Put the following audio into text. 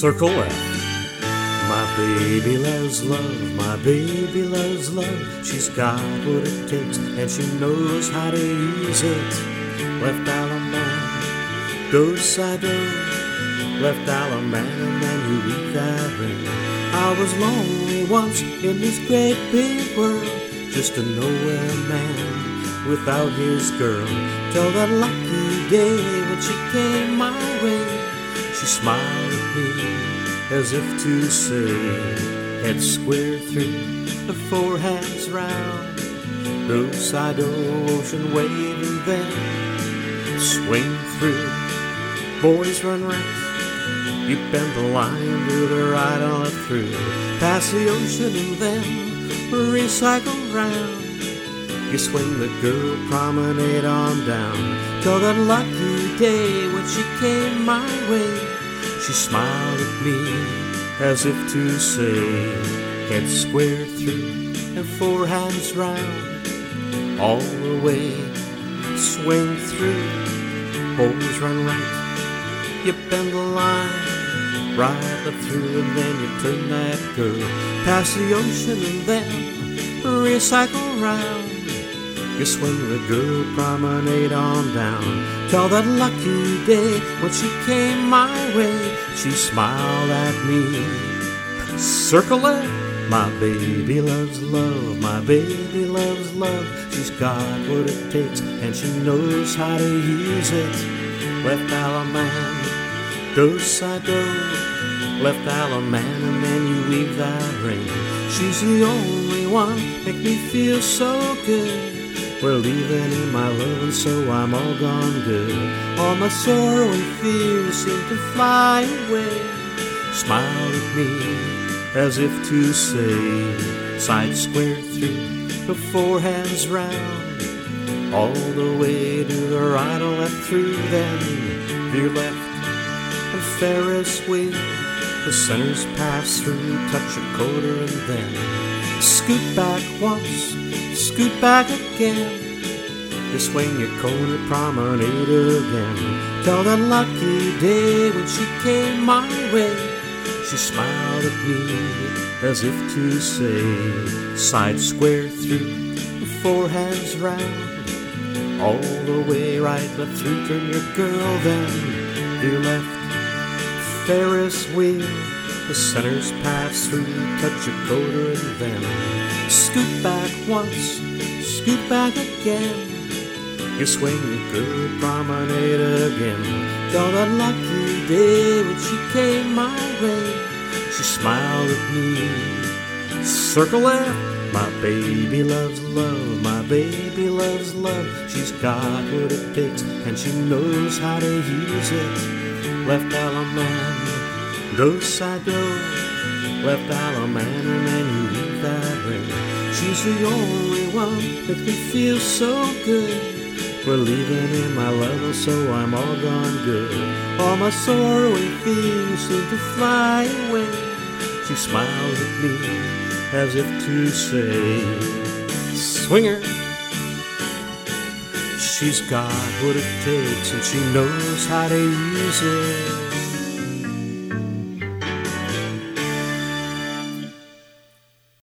Circle F. My baby loves love, my baby loves love. She's got what it takes and she knows how to use it. Left Alabama, do-si-do. Left Alabama and then you leave that ring. I was lonely once in this great big world, just a nowhere man without his girl. Till that lucky day when she came my way, she smiled at me as if to say, head square through, the four hands round, do-si-do, ocean wave, and then swing through. Boys run right, you bend the line, do the right on through, past the ocean and then recycle round. You swing the girl promenade on down, till that lucky day when she came my way. She smiled at me as if to say, head square through and four hands round, all the way, swing through. Boys run right, you bend the line, right up through, and then you turn that girl past the ocean and then recycle round. You swing the girl promenade on down, till that lucky day when she came my way. She smiled at me. Circle it. My baby loves love, my baby loves love. She's got what it takes and she knows how to use it. Left Alabama, do-si-do. Left Alabama and then you weave that ring. She's the only one make me feel so good. We're leaving in my love and so I'm all gone good. All my sorrow and fears seem to fly away. Smiled at me as if to say, side square through, the four hands round, all the way to the right or left through, then veer left and Ferris wheel. The centers pass through, touch a quarter and then scoot back once, scoot back again. You swing your corner promenade again, till that lucky day when she came my way. She smiled at me as if to say, side square through, four hands round, all the way, right left through, turn your girl, then veer left, Ferris wheel. The centers pass through, touch a quarter and then scoot back once, scoot back again. You swing the girl promenade again, till that lucky day when she came my way. She smiled at me. Circle it. My baby loves love, my baby loves love. She's got what it takes and she knows how to use it. Left Alabama, do-si-do. Left Alabama and then you leave that ring. She's the only one that can feel so good. We're leaving in my love, so I'm all gone good. All my sorrow and fears seem to fly away. She smiled at me as if to say, swinger. She's got what it takes and she knows how to use it.